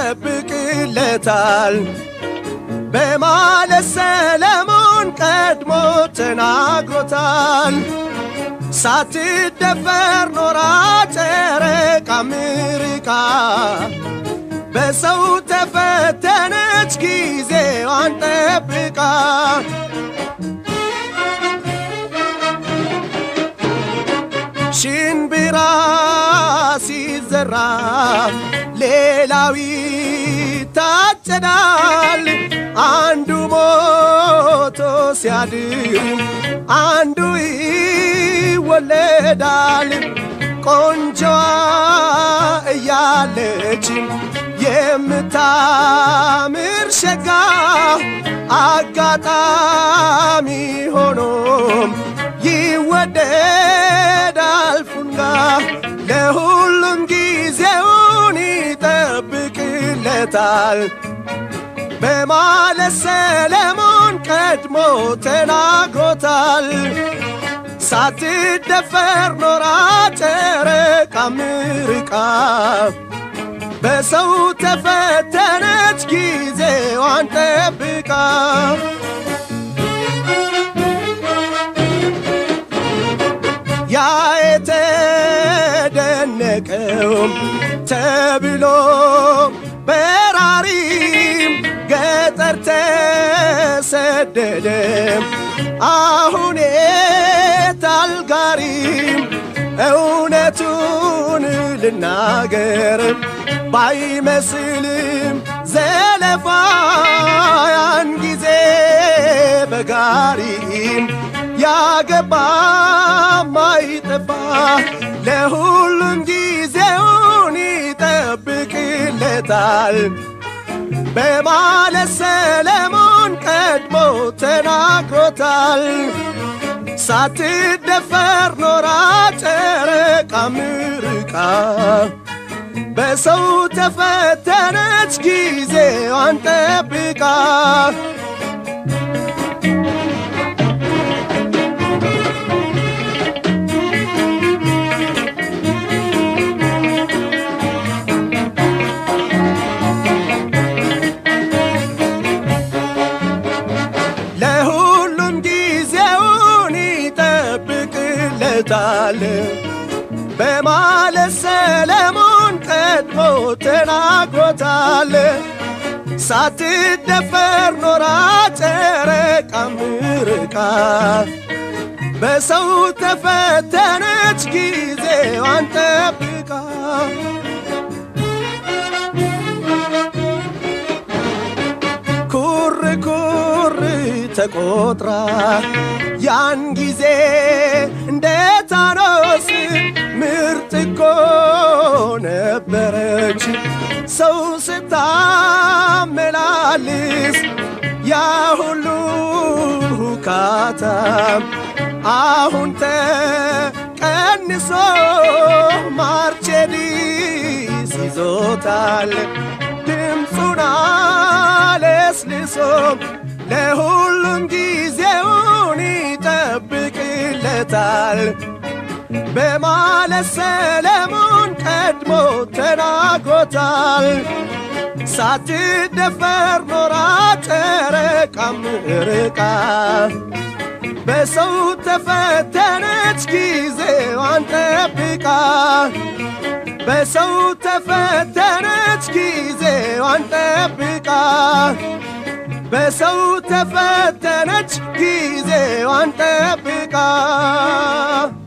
ይጠብቅለታል በማለት ሰለሞን ቀድሞ ተናግሮታል ሳትደፈር ኖራ ጨረቃም ርቃ በሰው ተፈተነች ጊዜዋን ጠብቃ ሽንብራ ሲዘራ ሌላው ይታጨዳል አንዱ ሞቶ ሲያድር አንዱ ይወለዳል ቆንጆዋ እያለች የምታምር ሸጋ አጋጣሚ ሆኖም ይወደዳል ፉንጋ ለሁሉም ጊዜውን ይጠብቅለታል በማለት ሰለሞን ቀድሞ ተናግሮታል ሳትደፈር ኖራ ጨረቃም ርቃ በሰው ተፈተነች ጊዜዋን ጠብቃ ያ የተደነቀው ተብሎ በራሪም ገጠር ተሰደደ አሁን ታልጋሪም እውነቱን ልናገር ባይመስልም ዘለፋ ያን ጊዜ በጋሪም ያገባ ማይጠፋ ለሁሉም ጊዜውን ይጠብቅለታል በማለት ሰለሞን ቀድሞ ተናግሮታል ሳትደፈር ኖራ ጨረቃም ርቃ በሰው ተፈተነች ጊዜዋን ጠብቃ ለሁሉም ጊዜውን ይጠብቅለታል በማለት ሰለሞን ቀድሞ ተናግሮታል ሳትደፈር ኖራ ጨረቃም ርቃ በሰው ተፈተነች ጊዜዋን ጠብቃ ኩር ኩር ተቆጥራ ያን ጊዜ እንደታኖስ ምርጥ እኮ ነበረች ሰው ስታመላልስ ያ ሁሉ ሁካታ አሁን ተቀንሶ ማርቼዲስ ይዞታል ድምፁን አለስልሶ ለሁሉም ጊዜውን ይጠብቅለታል በማለት ሰለሞን ቀድሞ ተናግሮታል ሳትደፈር ኖራ ጨረቃም ርቃ በሰው ተፈተነች ጊዜዋን ጠብቃ በሰው ተፈተነች ጊዜዋን ጠብቃ በሰው ተፈተነች ጊዜዋን ጠብቃ